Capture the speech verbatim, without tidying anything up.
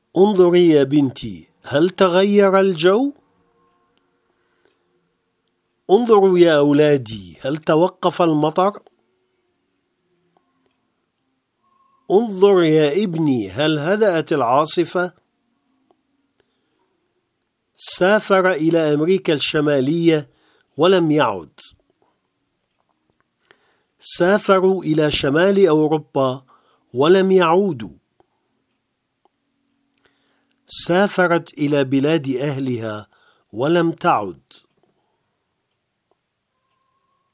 انظري يا بنتي، هل تغير الجو؟ انظروا يا أولادي، هل توقف المطر؟ انظر يا ابني، هل هدأت العاصفة؟ سافر إلى أمريكا الشمالية ولم يعد. سافروا إلى شمال أوروبا ولم يعودوا. سافرت إلى بلاد أهلها ولم تعد.